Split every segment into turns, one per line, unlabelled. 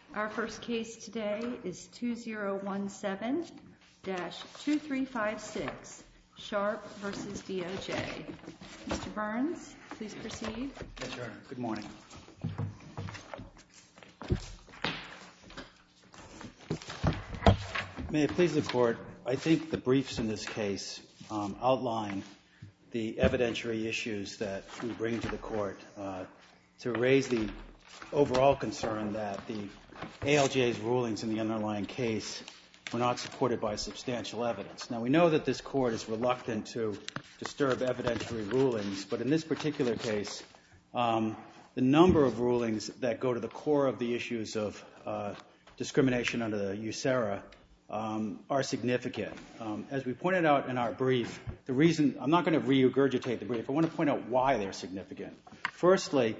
Our first case today is 2017-2356, Sharp v. DOJ. Mr. Burns, please proceed.
Yes, Your Honor. Good morning. May it please the Court, I think the briefs in this case outline the evidentiary issues that we bring to the Court to raise the overall concern that the ALJ's rulings in the underlying case were not supported by substantial evidence. Now, we know that this Court is reluctant to disturb evidentiary rulings, but in this particular case, the number of rulings that go to the core of the issues of discrimination under the USERRA are significant. As we pointed out in our brief, the reason, I'm not going to regurgitate the brief, I want to point out why they're significant. Firstly,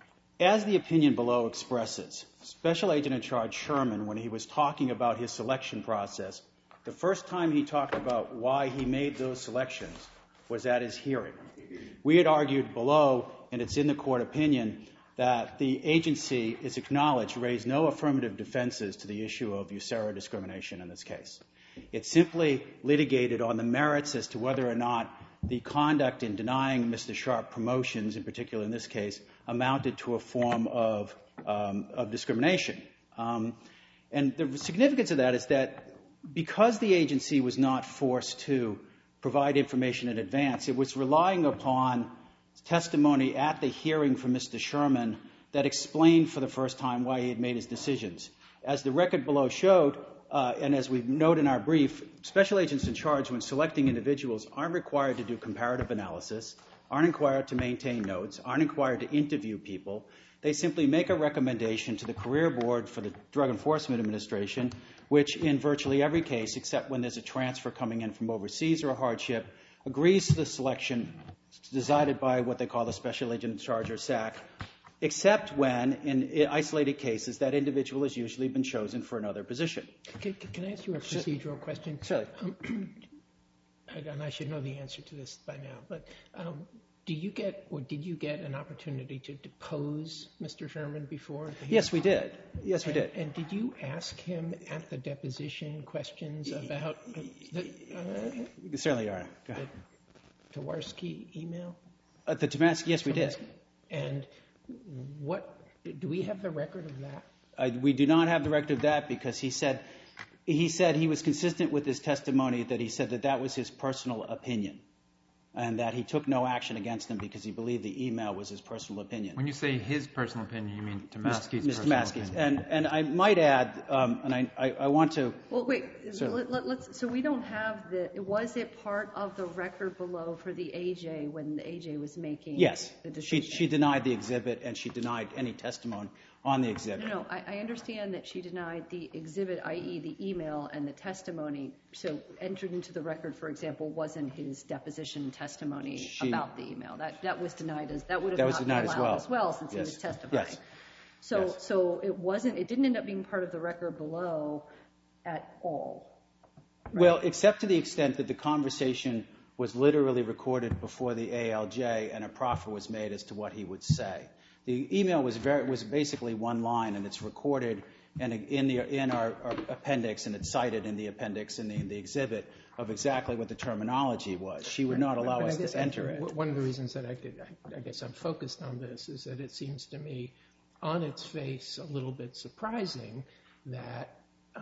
as the opinion below expresses, Special Agent in Charge Sherman, when he was talking about his selection process, the first time he talked about why he made those selections was at his hearing. We had argued below, and it's in the Court opinion, that the agency is acknowledged raised no affirmative defenses to the issue of USERRA discrimination in this case. It simply litigated on the merits as to whether or not the conduct in denying Mr. Sharp promotions, in particular in this case, amounted to a form of discrimination. And the significance of that is that because the agency was not forced to provide information in advance, it was relying upon testimony at the hearing from Mr. Sherman that explained for the first time why he had made his decisions. As the record below showed, and as we note in our brief, special agents in charge when selecting individuals aren't required to do comparative analysis, aren't required to maintain notes, aren't required to interview people. They simply make a recommendation to the Career Board for the Drug Enforcement Administration, which in virtually every case, except when there's a transfer coming in from overseas or a hardship, agrees to the selection decided by what they call the Special Agent in Charge, or SAC, except when, in isolated cases, that individual has usually been chosen for another position.
Can I ask you a procedural question?
Sure.
And I should know the answer to this by now, but did you get an opportunity to depose Mr. Sherman before?
Yes, we did. Yes, we did. And
did you ask him at the deposition questions about
certainly, Your Honor. Go ahead.
The Towarski email?
The Towarski, yes, we did.
And do we have the record of that?
We do not have the record of that because he said he was consistent with his testimony that he said that that was his personal opinion and that he took no action against him because he believed the email was his personal opinion.
When you say his personal opinion, you mean Tomaski's
Mr.
personal
Tomaski's.
opinion.
And I might add, and I want to...
Well, wait. So we don't have was it part of the record below for the AJ when the AJ was making the decision?
Yes. She denied the exhibit and she denied any testimony on the exhibit.
No, I understand that she denied the exhibit, i.e. the email and the testimony. So entered into the record, for example, wasn't his deposition testimony about the email. That was denied that would have not been allowed as well since he was testifying.
Yes.
So it didn't end up being part of the record below at all. Right?
Well, except to the extent that the conversation was literally recorded before the ALJ and a proffer was made as to what he would say. The email was basically one line, and it's recorded in our appendix, and it's cited in the appendix in the exhibit of exactly what the terminology was. She would not allow us to enter it.
One of the reasons that I guess I'm focused on this is that it seems to me on its face a little bit surprising that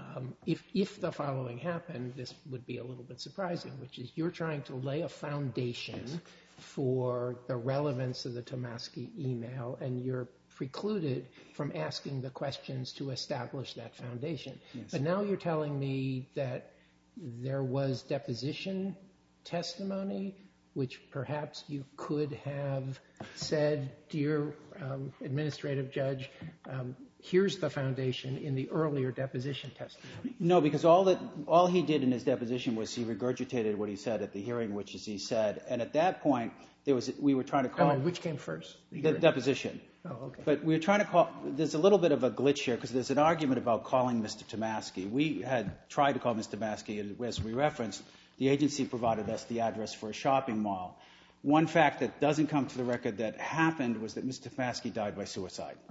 if the following happened, this would be a little bit surprising, which is you're trying to lay a foundation for the relevance of the Tomaski email, and you're precluded from asking the questions to establish that foundation. Yes. But now you're telling me that there was deposition testimony, which perhaps you could have said, dear administrative judge, here's the foundation in the earlier deposition testimony.
No, because all he did in his deposition was he regurgitated what he said at the hearing, which is he said, and at that point we were trying to call...
which came first?
The deposition.
Oh, okay.
But we were trying to call... There's a little bit of a glitch here because there's an argument about calling Mr. Tomaski. We had tried to call Mr. Tomaski, and as we referenced, the agency provided us the address for a shopping mall. One fact that doesn't come to the record that happened was that Mr. Tomaski died by suicide.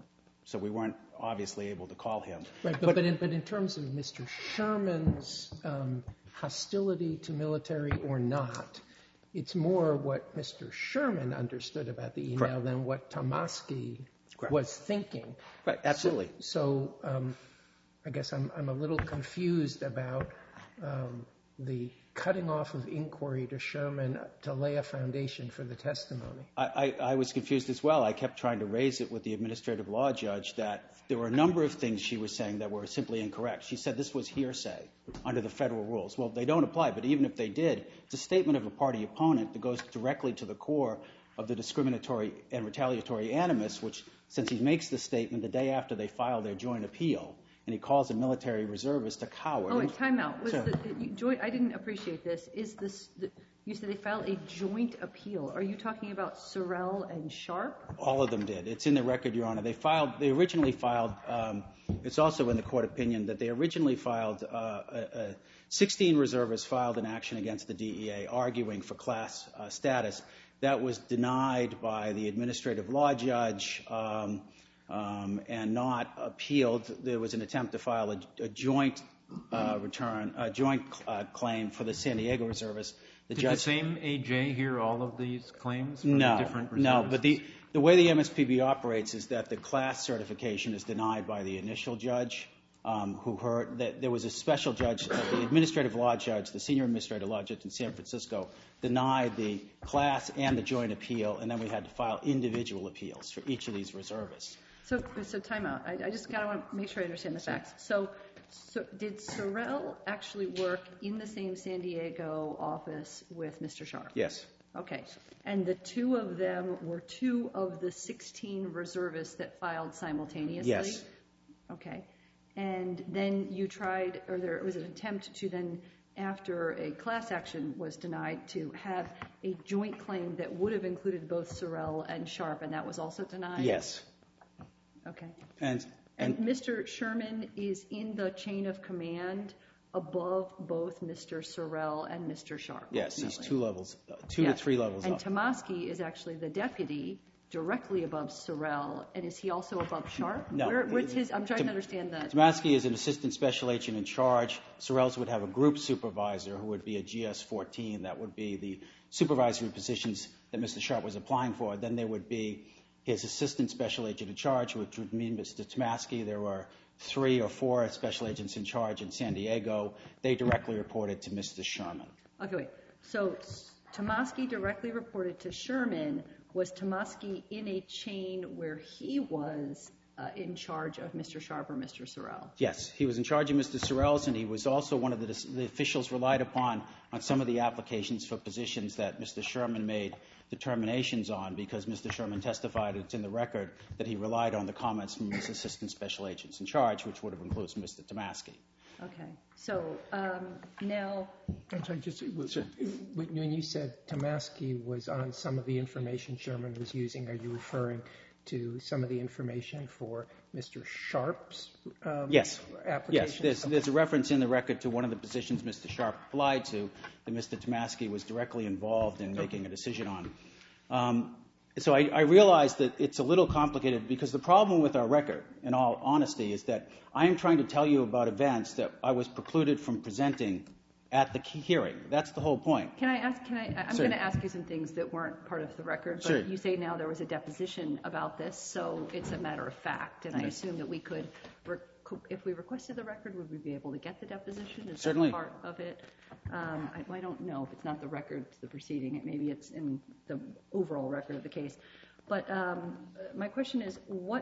so we weren't obviously able to call him.
Right, but in terms of Mr. Sherman's hostility to military or not, it's more what Mr. Sherman understood about the email than what Tomasky was thinking.
Right, absolutely.
So I guess I'm a little confused about the cutting off of inquiry to Sherman to lay a foundation for the testimony.
I was confused as well. I kept trying to raise it with the administrative law judge that there were a number of things she was saying that were simply incorrect. She said this was hearsay under the federal rules. Well, they don't apply, but even if they did, it's a statement of a party opponent that goes directly to the core of the discriminatory and retaliatory animus, which, since he makes the statement the day after they file their joint appeal, and he calls a military reservist a coward.
Oh, wait, time out. I didn't appreciate this. You said they filed a joint appeal. Are you talking about Sorrell and Sharp?
All of them did. It's in the record, Your Honor. They originally filed, it's also in the court opinion, that they originally filed, 16 reservists filed an action against the DEA arguing for class status. That was denied by the administrative law judge and not appealed. There was an attempt to file a joint claim for the San Diego reservists.
Did the same AJ hear all of these claims from different reservists? No, but
the way the MSPB operates is that the class certification is denied by the initial judge who heard that there was a special judge, the administrative law judge, the senior administrative law judge in San Francisco, denied the class and the joint appeal, and then we had to file individual appeals for each of these reservists.
So time out. I just kind of want to make sure I understand the facts. So did Sorrell actually work in the same San Diego office with Mr. Sharp?
Yes.
Okay. And the two of them were two of the 16 reservists that filed simultaneously?
Yes.
Okay. And then you tried, or there was an attempt to then, after a class action was denied, to have a joint claim that would have included both Sorrell and Sharp, and that was also denied?
Yes.
Okay.
And
Mr. Sherman is in the chain of command above both Mr. Sorrell and Mr. Sharp?
Yes, he's 2 levels, 2 to 3 levels up.
And Tomasky is actually the deputy directly above Sorrell, and is he also above Sharp?
No.
Where's his? I'm trying to understand that.
Tomasky is an assistant special agent in charge. Sorrell's would have a group supervisor who would be a GS-14. That would be the supervisory positions that Mr. Sharp was applying for. Then there would be his assistant special agent in charge, which would mean Mr. Tomasky. There were 3 or 4 special agents in charge in San Diego. They directly reported to Mr. Sherman.
Okay, wait. So Tomasky directly reported to Sherman. Was Tomasky in a chain where he was in charge of Mr. Sharp or Mr. Sorrell?
Yes, he was in charge of Mr. Sorrell's, and he was also one of the officials relied upon on some of the applications for positions that Mr. Sherman made determinations on, because Mr. Sherman testified, it's in the record, that he relied on the comments from his assistant special agents in charge, which would have included Mr. Tomasky.
Okay, so now...
I'm sorry, just when you said Tomasky was on some of the information Sherman was using, are you referring to some of the information for Mr. Sharp's application?
Yes, there's a reference in the record to one of the positions Mr. Sharp applied to that Mr. Tomasky was directly involved in making a decision on. So I realize that it's a little complicated, because the problem with our record, in all honesty, is that I am trying to tell you about events that I was precluded from presenting at the hearing. That's the whole point.
I'm going to ask you some things that weren't part of the record, but you say now there was a deposition about this, so it's a matter of fact, and I assume that we could, if we requested the record, would we be able to get the deposition? Is
Certainly.
that part of it? I don't know if it's not the record, it's the proceeding. Maybe it's in the overall record of the case. But my question is,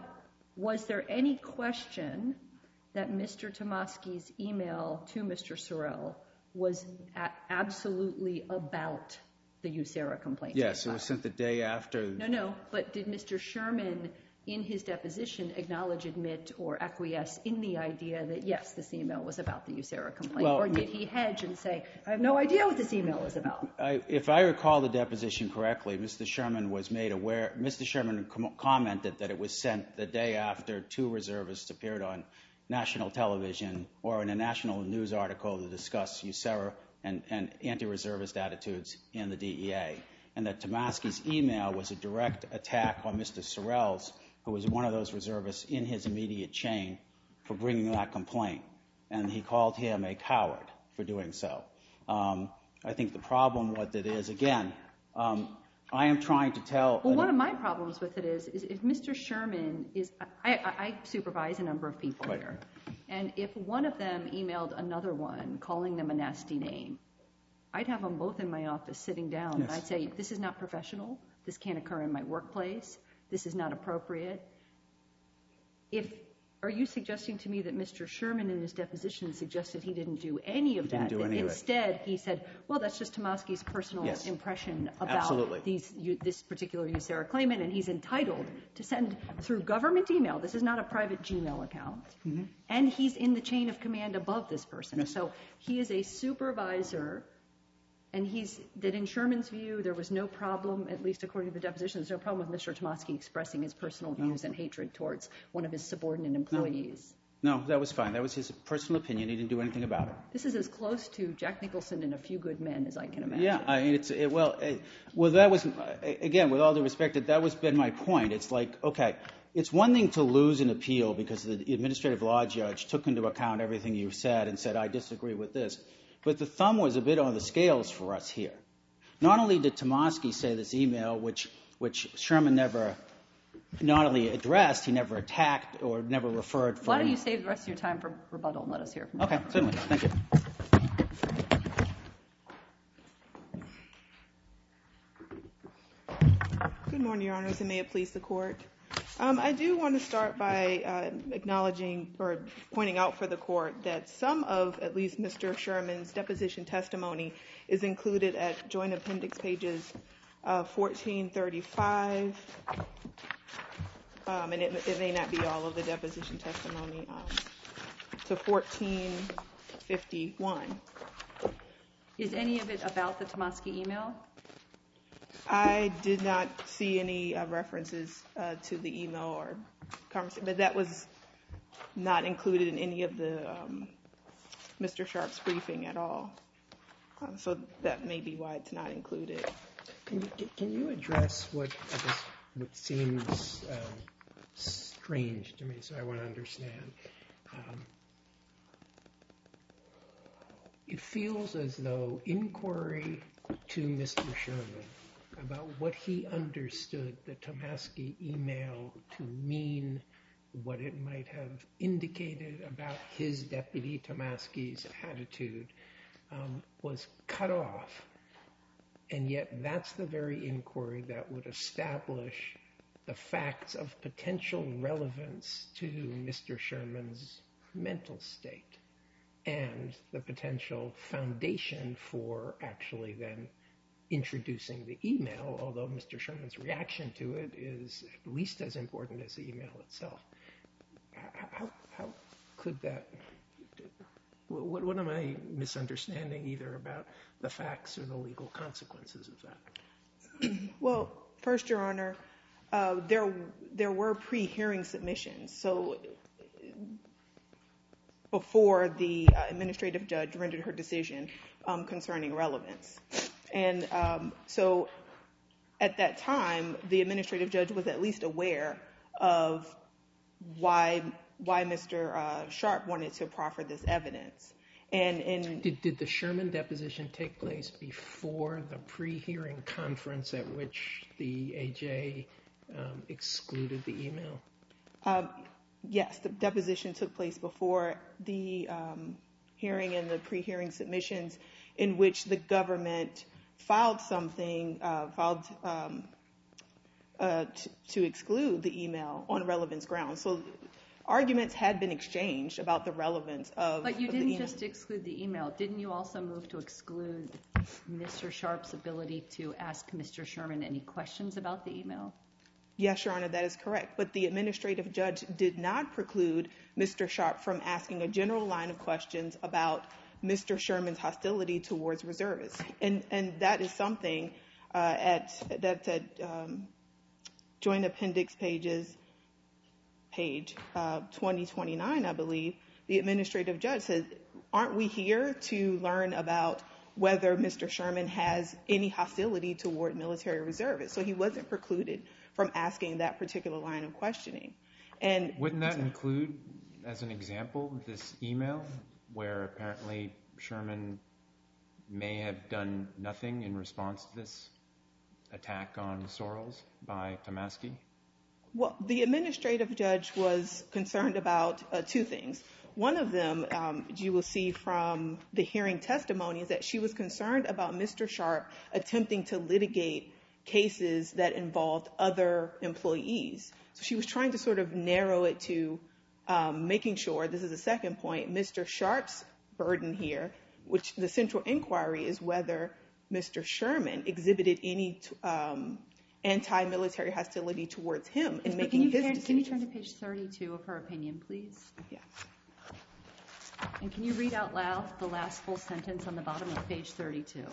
was there any question that Mr. Tomasky's email to Mr. Sorrell was absolutely about the USERRA complaint?
Yes, it was sent the day after.
No, but did Mr. Sherman, in his deposition, acknowledge, admit, or acquiesce in the idea that, yes, this email was about the USERRA complaint? Or did he hedge and say, I have no idea what this email was about?
If I recall the deposition correctly, Mr. Sherman was made aware, Mr. Sherman commented that it was sent the day after 2 reservists appeared on national television or in a national news article to discuss USERRA and anti-reservist attitudes in the DEA, and that Tomasky's email was a direct attack on Mr. Sorrell's who was one of those reservists in his immediate chain, for bringing that complaint. And he called him a coward for doing so. I think the problem with it is, again, I am trying to tell...
Well, one of my problems with it is if Mr. Sherman is... I supervise a number of people here. And if one of them emailed another one calling them a nasty name, I'd have them both in my office sitting down, and I'd say, this is not professional. This can't occur in my workplace. This is not appropriate. Are you suggesting to me that Mr. Sherman in his deposition suggested he didn't do any of that? Instead, he said, well, that's just Tomasky's personal impression about this particular USERRA claimant, and he's entitled to send through government email. This is not a private Gmail account. And he's in the chain of command above this person. So he is a supervisor, and that in Sherman's view, there was no problem, at least according to the deposition, there's no problem with Mr. Tomasky expressing his personal views and hatred towards one of his subordinate employees.
No, that was fine. That was his personal opinion. He didn't do anything about it.
This is as close to Jack Nicholson and A Few Good Men as I can imagine.
Yeah, well, that was, again, with all due respect, that was been my point. It's like, okay, it's one thing to lose an appeal because the administrative law judge took into account everything you said and said, I disagree with this. But the thumb was a bit on the scales for us here. Not only did Tomasky say this email, which Sherman never not only addressed, he never attacked or never referred for.
Why don't you save the rest of your time for rebuttal and let us hear from you?
Okay, certainly. Thank you.
Good morning, Your Honors, and may it please the Court. I do want to start by acknowledging or pointing out for the Court that some of at least Mr. Sherman's deposition testimony is included at Joint Appendix pages 1435, and it may not be all of the deposition testimony, to 1451.
Is any of it about the Tomasky email?
I did not see any references to the email or conversation, but that was not included in any of the Mr. Sharp's briefing at all. So that may be why it's not included.
Can you address what seems strange to me, so I want to understand? It feels as though inquiry to Mr. Sherman about what he understood the Tomasky email to mean, what it might have indicated about his deputy Tomasky's attitude, was cut off. And yet that's the very inquiry that would establish the facts of potential relevance to Mr. Sherman's mental state and the potential foundation for actually then introducing the email, although Mr. Sherman's reaction to it is at least as important as the email itself. How could that... What am I misunderstanding either about the facts or the legal consequences of that?
Well, first, Your Honor, there were pre-hearing submissions. So before the administrative judge rendered her decision concerning relevance. And so at that time, the administrative judge was at least aware of why Mr. Sharp wanted to proffer this evidence. And
Did the Sherman deposition take place before the pre-hearing conference at which the AJ excluded the email?
Yes, the deposition took place before the hearing and the pre-hearing submissions, in which the government filed something, to exclude the email on relevance grounds. So arguments had been exchanged about the relevance of the email.
But you didn't just exclude the email. Didn't you also move to exclude Mr. Sharp's ability to ask Mr. Sherman any questions about the email?
Yes, Your Honor, that is correct. But the administrative judge did not preclude Mr. Sharp from asking a general line of questions about Mr. Sherman's hostility towards reservists. And that is something that's at Joint Appendix page 2029, I believe. The administrative judge said, aren't we here to learn about whether Mr. Sherman has any hostility toward military reservists? So he wasn't precluded from asking that particular line of questioning. And
wouldn't that include, as an example, this email where apparently Sherman may have done nothing in response to this attack on Sorrells by Tomasky?
Well, the administrative judge was concerned about two things. One of them, you will see from the hearing testimony, is that she was concerned about Mr. Sharp attempting to litigate cases that involved other employees. So she was trying to sort of narrow it to making sure, this is the second point, Mr. Sharp's burden here, which the central inquiry is whether Mr. Sherman exhibited any anti-military hostility towards him in making his decisions.
Can you turn to page 32 of her opinion, please?
Yes.
And can you read out loud the last full sentence on the bottom of page 32?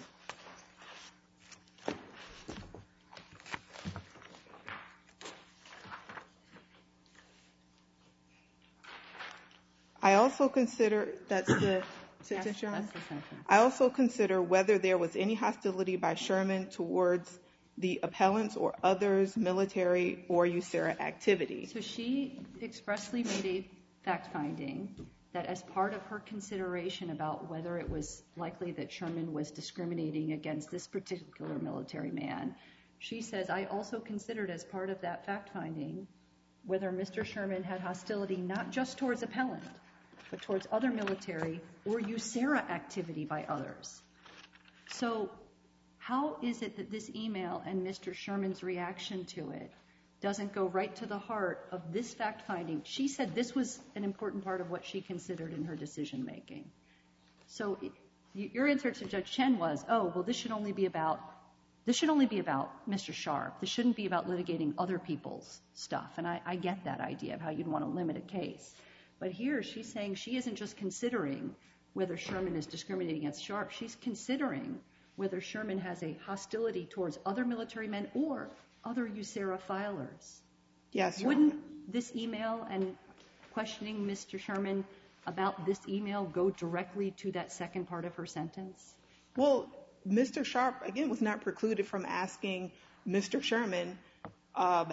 I also consider, that's the sentence, Your Honor?
That's the sentence.
I also consider whether there was any hostility by Sherman towards the appellants or others' military or USERRA activity.
So she expressly made a fact-finding that as part of her consideration about whether it was likely that Sherman was discriminating against this particular military man, she says, I also considered as part of that fact-finding whether Mr. Sherman had hostility not just towards appellant, but towards other military or USERRA activity by others. So how is it that this email and Mr. Sherman's reaction to it doesn't go right to the heart of this fact-finding? She said this was an important part of what she considered in her decision-making. So your answer to Judge Chen was, oh, well, this should only be about Mr. Sharp. This shouldn't be about litigating other people's stuff. And I get that idea of how you'd want to limit a case. But here she's saying she isn't just considering whether Sherman is discriminating against Sharp. She's considering whether Sherman has a hostility towards other military men or other USERRA filers.
Yes, Your
Wouldn't
Honor.
this email and questioning Mr. Sherman about this email go directly to that second part of her sentence?
Well, Mr. Sharp, again, was not precluded from asking Mr. Sherman, how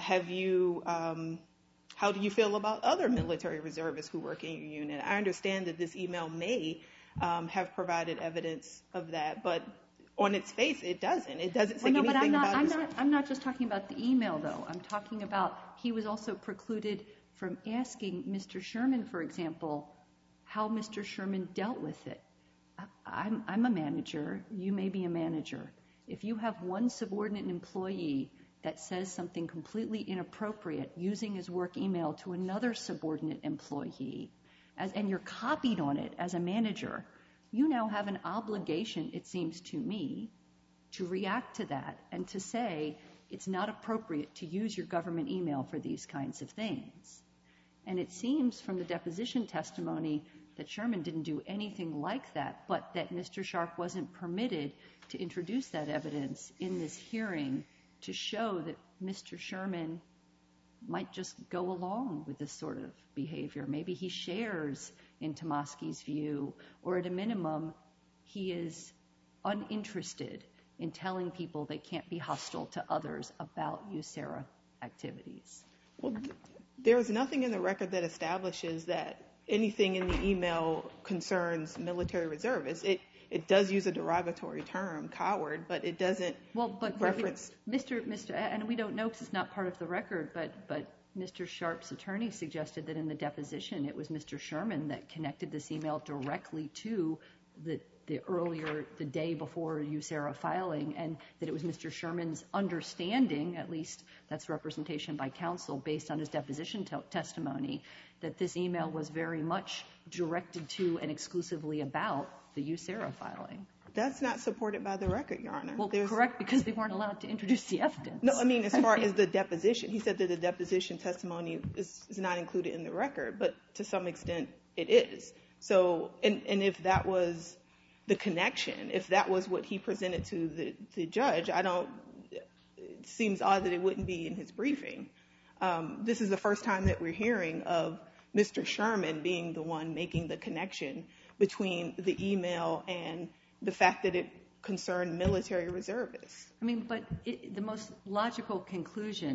do you feel about other military reservists who work in your unit? I understand that this email may have provided evidence of that, but on its face, it doesn't. It doesn't say anything about this.
I'm not just talking about the email, though. I'm talking about he was also precluded from asking Mr. Sherman, for example, how Mr. Sherman dealt with it. I'm a manager. You may be a manager. If you have one subordinate employee that says something completely inappropriate using his work email to another subordinate employee, and you're copied on it as a manager, you now have an obligation, it seems to me, to react to that and to say it's not appropriate to use your government email for these kinds of things. And it seems from the deposition testimony that Sherman didn't do anything like that, but that Mr. Sharp wasn't permitted to introduce that evidence in this hearing to show that Mr. Sherman might just go along with this sort of behavior. Maybe he shares in Tomasky's view, or at a minimum, he is uninterested in telling people they can't be hostile to others about USERRA activities.
Well, there's nothing in the record that establishes that anything in the email concerns military reservists. It does use a derogatory term, coward, but it doesn't reference...
And we don't know because it's not part of the record, but Mr. Sharp's attorney suggested that in the deposition it was Mr. Sherman that connected this email directly to the day before USERRA filing, and that it was Mr. Sherman's understanding, at least that's representation by counsel based on his deposition testimony, that this email was very much directed to and exclusively about the USERRA filing.
That's not supported by the record, Your Honor.
Well, correct, because they weren't allowed to introduce the evidence.
No, I mean, as far as the deposition, he said that the deposition testimony is not included in the record, but to some extent it is. So, and if that was the connection, if that was what he presented to the judge, it seems odd that it wouldn't be in his briefing. This is the first time that we're hearing of Mr. Sherman being the one making the connection between the email and the fact that it concerned military reservists.
I mean, but the most logical conclusion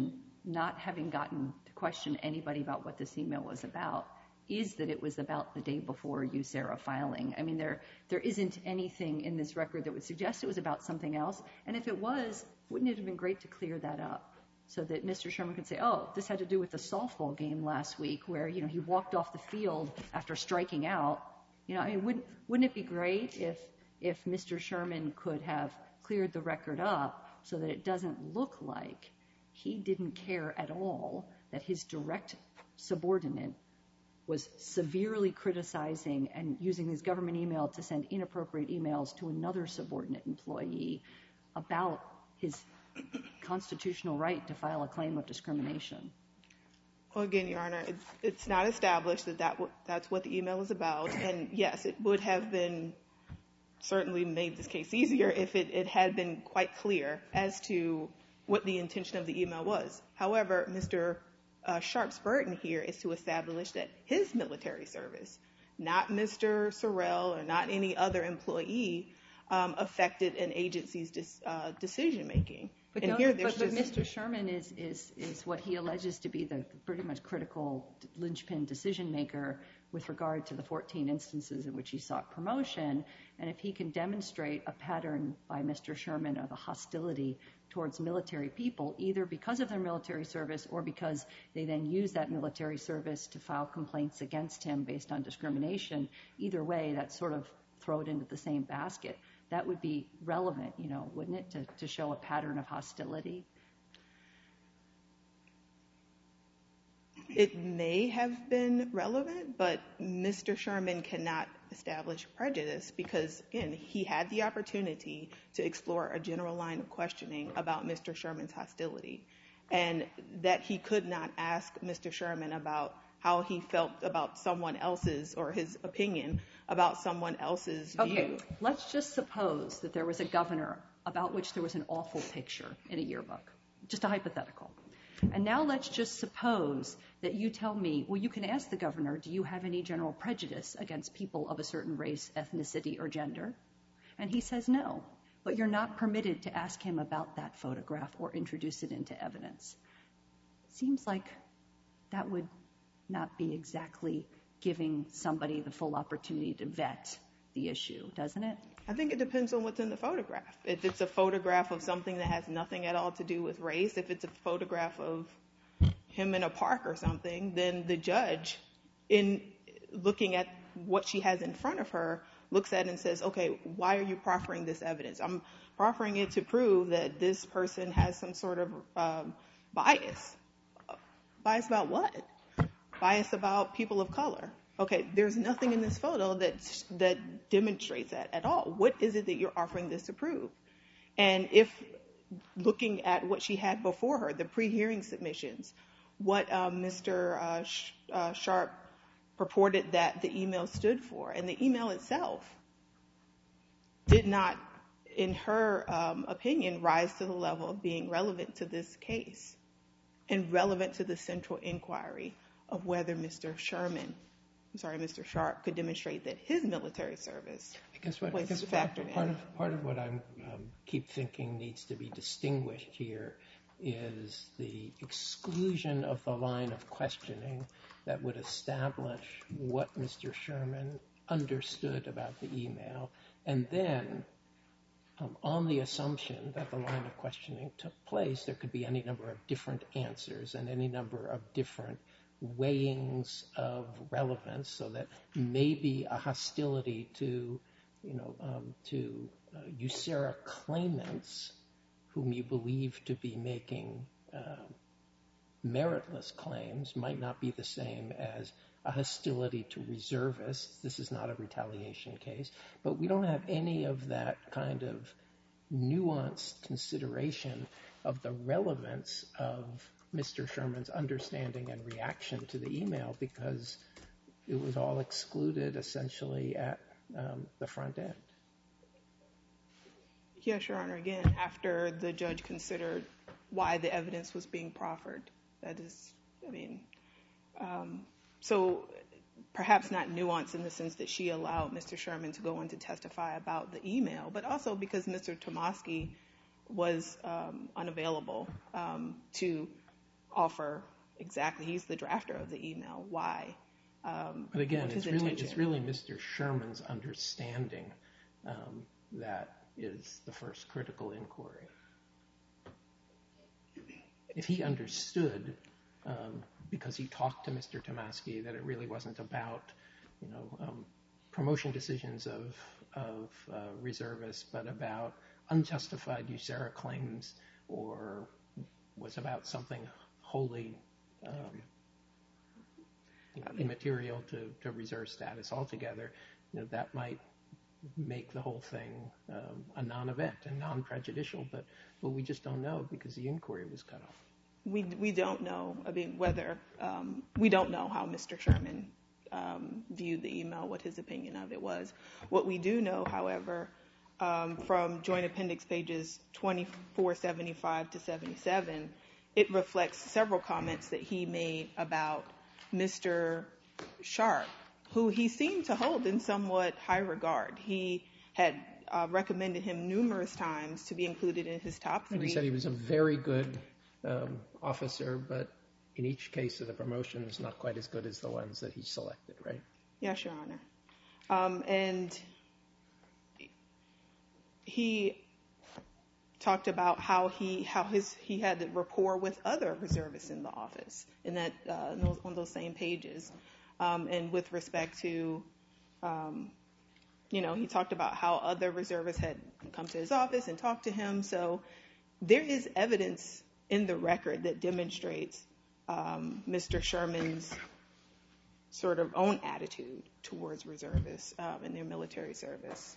not having gotten to question anybody about what this email was about is that it was about the day before USERRA filing. I mean, there isn't anything in this record that would suggest it was about something else. And if it was, wouldn't it have been great to clear that up so that Mr. Sherman could say, oh, this had to do with the softball game last week where, you know, he walked off the field after striking out. You know, I mean, wouldn't it be great if Mr. Sherman could have cleared the record up so that it doesn't look like he didn't care at all that his direct subordinate was severely criticizing and using his government email to send inappropriate emails to another subordinate employee about his constitutional right to file a claim of discrimination?
Well, again, Your Honor, it's not established that that's what the email is about. And yes, it would have been certainly made this case easier if it had been quite clear as to what the intention of the email was. However, Mr. Sharp's burden here is to establish that his military service, not Mr. Sorrell or not any other employee, affected an agency's decision-making.
But Mr. Sherman is what he alleges to be the pretty much critical linchpin decision-maker with regard to the 14 instances in which he sought promotion. And if he can demonstrate a pattern by Mr. Sherman of a hostility towards military people, either because of their military service or because they then use that military service to file complaints against him based on discrimination, either way, that's sort of throw it into the same basket. That would be relevant, you know, wouldn't it, to show a pattern of hostility?
It may have been relevant, but Mr. Sherman cannot establish prejudice because, again, he had the opportunity to explore a general line of questioning about Mr. Sherman's hostility, and that he could not ask Mr. Sherman about how he felt about someone else's or his opinion about someone else's view.
Okay, let's just suppose that there was a governor about which there was an awful picture in a yearbook, just a hypothetical. And now let's just suppose that you tell me, well, you can ask the governor, do you have any general prejudice against people of a certain race, ethnicity, or gender? And he says no, but you're not permitted to ask him about that photograph or introduce it into evidence. Seems like that would not be exactly giving somebody the full opportunity to vet the issue, doesn't it?
I think it depends on what's in the photograph. If it's a photograph of something that has nothing at all to do with race, if it's a photograph of him in a park or something, then the judge, in looking at what she has in front of her, looks at it and says, okay, why are you proffering this evidence? I'm proffering it to prove that this person has some sort of bias. Bias about what? Bias about people of color. Okay, there's nothing in this photo that demonstrates that at all. What is it that you're offering this to prove? And if looking at what she had before her, the pre-hearing submissions, what Mr. Sharp purported that the email stood for, and the email itself did not, in her opinion, rise to the level of being relevant to this case and relevant to the central inquiry of whether Mr. Sharp could demonstrate that his military service was factored in.
Part of what I keep thinking needs to be distinguished here is the exclusion of the line of questioning that would establish what Mr. Sherman understood about the email, and then on the assumption that the line of questioning took place, there could be any number of different answers and any number of different weighings of relevance, so that maybe a hostility to USERRA claimants whom you believe to be making meritless claims might not be the same as a hostility to reservists. This is not a retaliation case, but we don't have any of that kind of nuanced consideration of the relevance of Mr. Sherman's understanding and reaction to the email, because it was all excluded essentially at the front end.
Yes, Your Honor. Again, after the judge considered why the evidence was being proffered. That is, so perhaps not nuanced in the sense that she allowed Mr. Sherman to go on to testify about the email, but also because Mr. Tomasky was unavailable to offer exactly. He's the drafter of the email. Why?
But again, it's really Mr. Sherman's understanding that is the first critical inquiry. If he understood, because he talked to Mr. Tomasky, that it really wasn't about, promotion decisions of reservists, but about unjustified USERRA claims, or was about something wholly immaterial to reserve status altogether, that might make the whole thing a non-event and non-prejudicial, but we just don't know because the inquiry was cut off.
We don't know. I mean, we don't know how Mr. Sherman viewed the email, what his opinion of it was. What we do know, however, from Joint Appendix pages 2475 to 77, it reflects several comments that he made about Mr. Sharp, who he seemed to hold in somewhat high regard. He had recommended him numerous times to be included in his top 3.
And he said he was a very good officer, but in each case of the promotions, not quite as good as the ones that he selected, right?
Yes, Your Honor. And he talked about how he had rapport with other reservists in the office on those same pages. And with respect to, he talked about how other reservists had come to his office and talked to him. So there is evidence in the record that demonstrates Mr. Sherman's sort of own attitude towards reservists in their military service.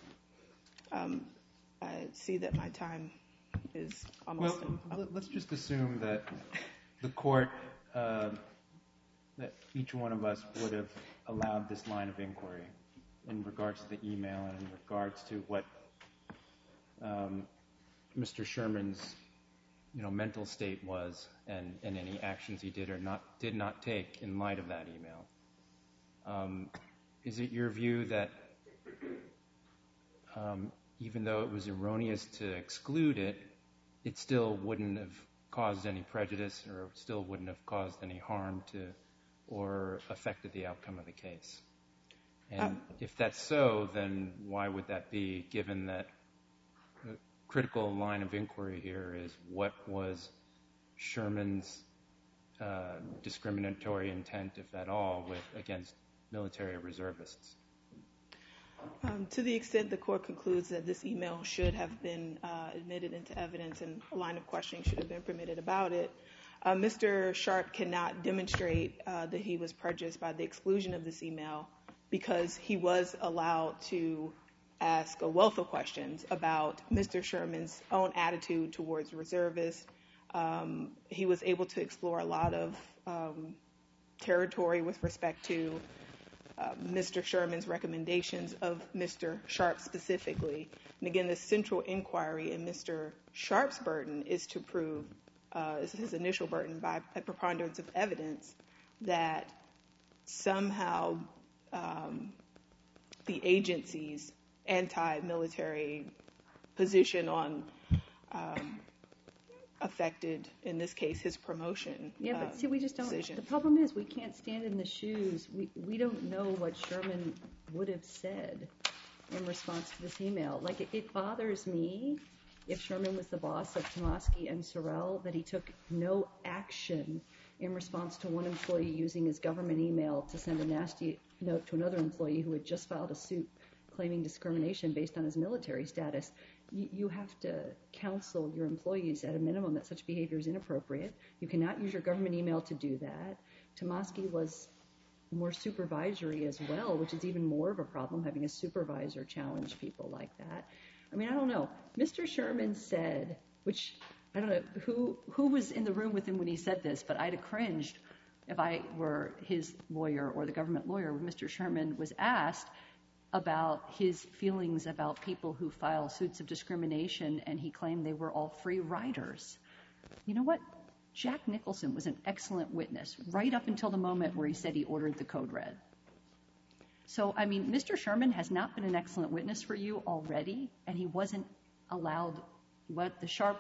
I see that my time is almost up.
Let's just assume that the court, that each one of us would have allowed this line of inquiry in regards to the email and in regards to what Mr. Sherman's mental state was and any actions he did or did not take in light of that email. Is it your view that even though it was erroneous to exclude it, it still wouldn't have caused any prejudice or still wouldn't have caused any harm to or affected the outcome of the case? And if that's so, then why would that be, given that the critical line of inquiry here is what was Sherman's discriminatory intent, if at all, against military reservists?
To the extent the court concludes that this email should have been admitted into evidence and a line of questioning should have been permitted about it, Mr. Sharp cannot demonstrate that he was prejudiced by the exclusion of this email because he was allowed to ask a wealth of questions about Mr. Sherman's own attitude towards reservists. He was able to explore a lot of territory with respect to Mr. Sherman's recommendations of Mr. Sharp specifically. And again, the central inquiry in Mr. Sharp's burden is to prove, is his initial burden by a preponderance of evidence, that somehow the agency's anti-military position on affected, in this case, his promotion.
Yeah, but see, we just don't.
Decision.
The problem is we can't stand in the shoes. We don't know what Sherman would have said in response to this email. Like, it bothers me, if Sherman was the boss of Tomasky and Sorrell, that he took no action in response to one employee using his government email to send a nasty note to another employee who had just filed a suit claiming discrimination based on his military status. You have to counsel your employees at a minimum that such behavior is inappropriate. You cannot use your government email to do that. Tomasky was more supervisory as well, which is even more of a problem, having a supervisor challenge people like that. I mean, I don't know. Mr. Sherman said, which I don't know who was in the room with him when he said this, but I'd have cringed if I were his lawyer or the government lawyer when Mr. Sherman was asked about his feelings about people who file suits of discrimination, and he claimed they were all free riders. You know what? Jack Nicholson was an excellent witness right up until the moment where he said he ordered the code red. So, I mean, Mr. Sherman has not been an excellent witness for you already, and he wasn't allowed. What the Sharp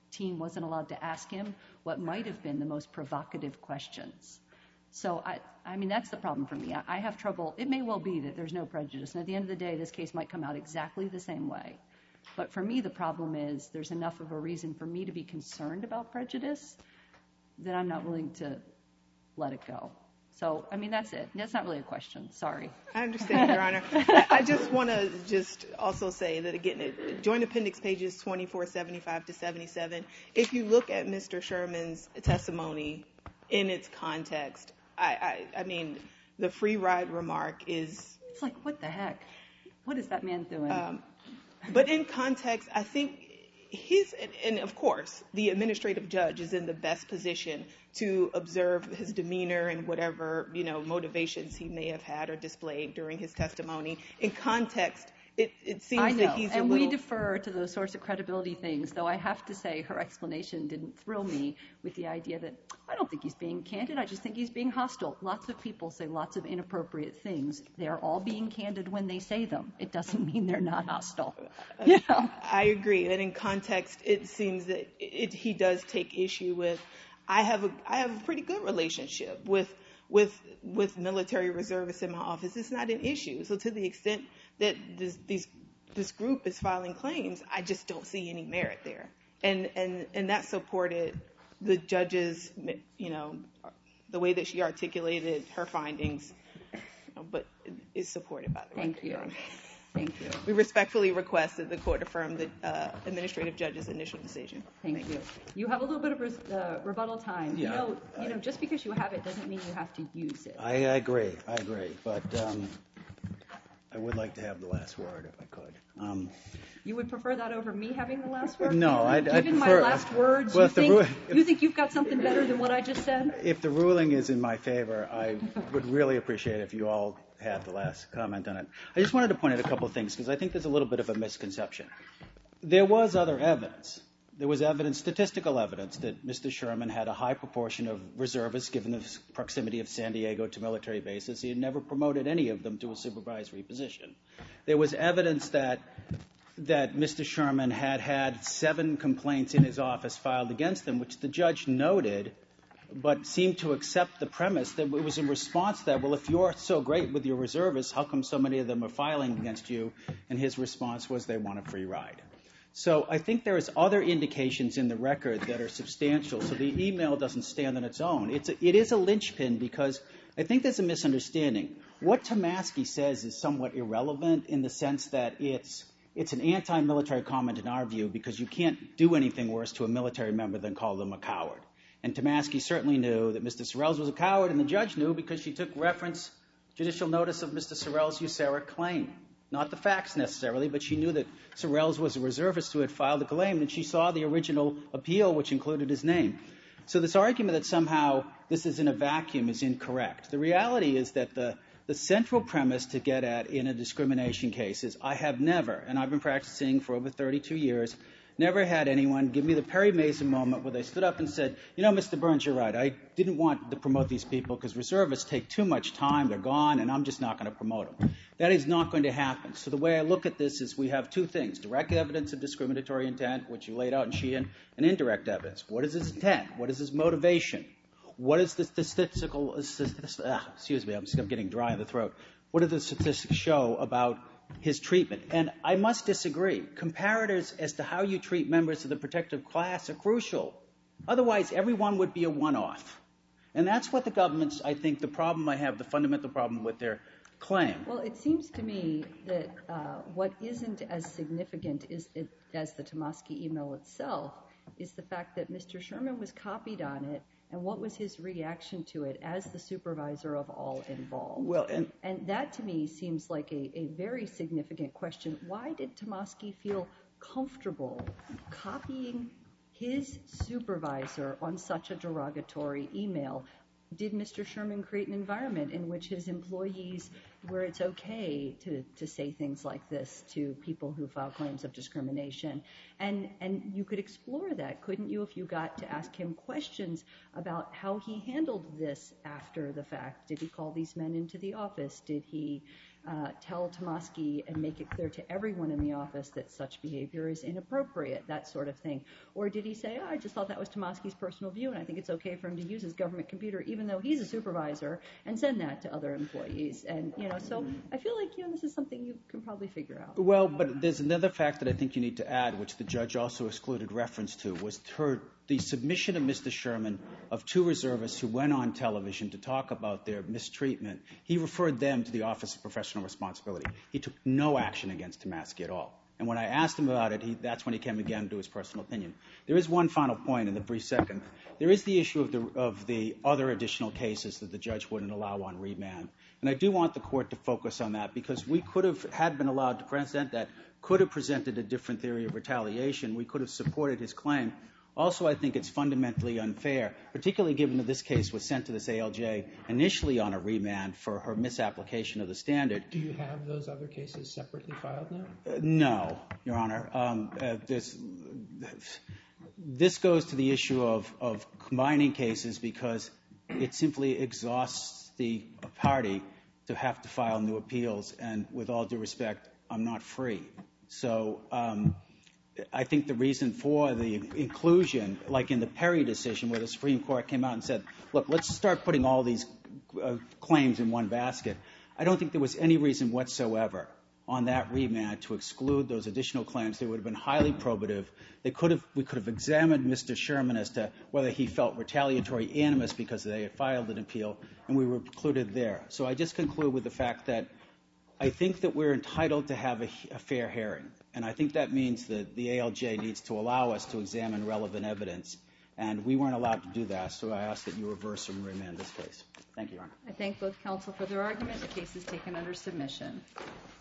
team wasn't allowed to ask him what might have been the most provocative questions. So, I mean, that's the problem for me. I have trouble. It may well be that there's no prejudice, and at the end of the day, this case might come out exactly the same way. But for me, the problem is there's enough of a reason for me to be concerned about prejudice that I'm not willing to let it go. So, I mean, that's it. That's not really a question. Sorry.
I understand, Your Honor. I just want to just also say that, again, Joint Appendix pages 2475 to 77, if you look at Mr. Sherman's testimony in its context, I mean, the free ride remark is...
It's like, what the heck? What is that man doing?
But in context, I think and of course, the administrative judge is in the best position to observe his demeanor and whatever, motivations he may have had or displayed during his testimony. In context, it seems that he's
and we defer to those sorts of credibility things, though I have to say her explanation didn't thrill me with the idea that I don't think he's being candid, I just think he's being hostile. Lots of people say lots of inappropriate things. They're all being candid when they say them. It doesn't mean they're not hostile.
I agree. And in context, it seems that he does take issue with, I have a pretty good relationship with military reservists in my office. It's not an issue. So to the extent that this group is filing claims, I just don't see any merit there. And that supported the judge's, the way that she articulated her findings, but is supported by the record.
Thank you. Thank you.
We respectfully request that the court affirm the administrative judge's initial decision.
Thank you. You have a little bit of rebuttal time.
Yeah,
just because you have it doesn't mean you have to use it.
I agree. But I would like to have the last word if I could.
You would prefer that over me having the last word?
No, I'd
Given
prefer...
my last words,
well,
you think you've got something better than what I just said?
If the ruling is in my favor, I would really appreciate it if you all had the last comment on it. I just wanted to point out a couple of things, because I think there's a little bit of a misconception. There was other evidence. There was statistical evidence, that Mr. Sherman had a high proportion of reservists given the proximity of San Diego to military bases. He had never promoted any of them to a supervisory position. There was evidence that Mr. Sherman had 7 complaints in his office filed against him, which the judge noted, but seemed to accept the premise that it was in response to that, well, if you're so great with your reservists, how come so many of them are filing against you? And his response was they want a free ride. So I think there's other indications in the record that are substantial, so the email doesn't stand on its own. It is a linchpin, because I think there's a misunderstanding. What Tomasky says is somewhat irrelevant in the sense that it's an anti-military comment in our view, because you can't do anything worse to a military member than call them a coward. And Tomasky certainly knew that Mr. Sorrells was a coward, and the judge knew because she took judicial notice of Mr. Sorrells' USARA claim. Not the facts necessarily, but she knew that Sorrells was a reservist who had filed a claim, and she saw the original appeal, which included his name. So this argument that somehow this is in a vacuum is incorrect. The reality is that the central premise to get at in a discrimination case is I have never, and I've been practicing for over 32 years, never had anyone give me the Perry Mason moment where they stood up and said, Mr. Burns, you're right. I didn't want to promote these people because reservists take too much time. They're gone, and I'm just not going to promote them. That is not going to happen. So the way I look at this is we have 2 things, direct evidence of discriminatory intent, which you laid out in Sheehan, and indirect evidence. What is his intent? What is his motivation? What is the statistical, I'm getting dry in the throat. What do the statistics show about his treatment? And I must disagree. Comparators as to how you treat members of the protective class are crucial. Otherwise, everyone would be a one-off. And that's what the government's, I think, the fundamental problem with their claim.
Well, it seems to me that what isn't as significant as the Tomasky email itself is the fact that Mr. Sherman was copied on it, and what was his reaction to it as the supervisor of all involved.
Well,
and that to me seems like a very significant question. Why did Tomasky feel comfortable copying his supervisor on such a derogatory email? Did Mr. Sherman create an environment in which his employees, where it's okay to say things like this to people who file claims of discrimination? And you could explore that, couldn't you, if you got to ask him questions about how he handled this after the fact? Did he call these men into the office? Did he tell Tomasky and make it clear to everyone in the office that such behavior is inappropriate, that sort of thing? Or did he say, I just thought that was Tomasky's personal view, and I think it's okay for him to use his government computer, even though he's a supervisor, and send that to other employees? And, so I feel like, this is something you can probably figure out.
Well, but there's another fact that I think you need to add, which the judge also excluded reference to, was the submission of Mr. Sherman of 2 reservists who went on television to talk about their mistreatment. He referred them to the Office of Professional Responsibility. He took no action against Tomasky at all. And when I asked him about it, that's when he came again to his personal opinion. There is one final point in the brief second. There is the issue of the other additional cases that the judge wouldn't allow on remand. And I do want the court to focus on that, because we had been allowed to present that, could have presented a different theory of retaliation. We could have supported his claim. Also, I think it's fundamentally unfair, particularly given that this case was sent to this ALJ initially on a remand for her misapplication of the standard.
Do you have those other cases separately filed now?
No, Your Honor. This goes to the issue of combining cases because it simply exhausts the party to have to file new appeals, and with all due respect, I'm not free. So I think the reason for the inclusion, like in the Perry decision where the Supreme Court came out and said, look, let's start putting all these claims in one basket, I don't think there was any reason whatsoever on that remand to exclude those additional claims. They would have been highly probative. We could have examined Mr. Sherman as to whether he felt retaliatory animus because they had filed an appeal, and we were precluded there. So I just conclude with the fact that I think that we're entitled to have a fair hearing, and I think that means that the ALJ needs to allow us to examine relevant evidence, and we weren't allowed to do that, so I ask that you reverse and remand this case. Thank you, Your Honor.
I thank both counsel for their argument. The case is taken under submission.